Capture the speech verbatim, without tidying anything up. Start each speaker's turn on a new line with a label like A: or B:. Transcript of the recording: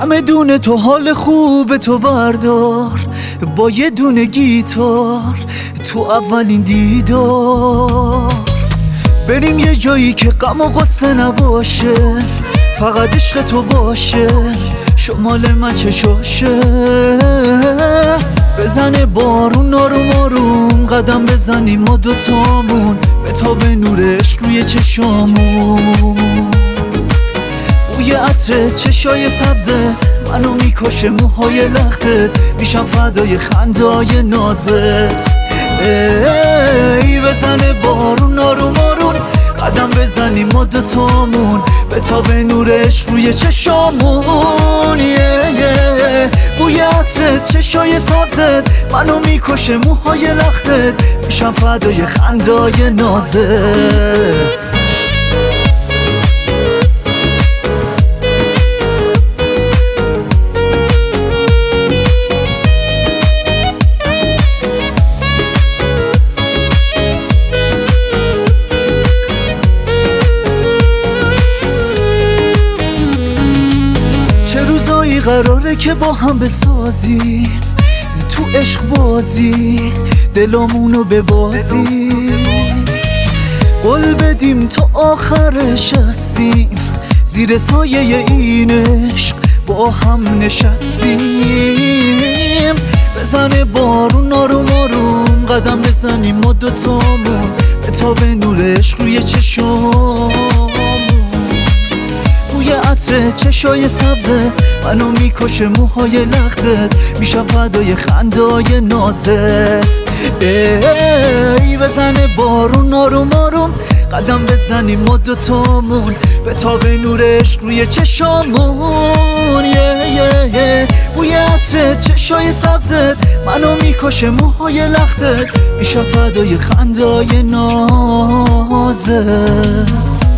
A: چمدون تو حال خوب تو بردار، با یه دونه گیتار تو اولین دیدار. بریم یه جایی که غم و غصه نباشه، فقط عشق تو باشه، شمال من چشاشه. بزنه بارون آروم آروم، قدم بزنیم ما دوتامون، به تا به نورش روی چشامون. بوی عطر چشای سبزت منو میکشه، موهای لختت میشم فدای خندای نازت. ای بزنه بارون آروم آروم، قدم بزنیم ما دوتامون، به تا به نورش روی چشامون. بوی عطر چشای سبزت منو میکشه، موهای لختت میشم فدای خندای نازت. قراره که با هم بسازی تو عشق بازی، دلامونو ببازی. قول بدیم تا آخرش هستیم، زیر سایه این عشق با هم نشستیم. بزنه بارون آروم آروم، قدم بزنیم ما دوتامون، به تا به نورش روی چشامون. بوی عطر چشای سبزت منو میکشه، موهای لختت میشم فدای خندای نازت. ای بزنه بارون آروم آروم، قدم بزنیم ما دوتامون، به تا به نورش روی چشامون. بوی عطر چشای سبزت منو میکشه، موهای لختت میشم فدای خندای نازت.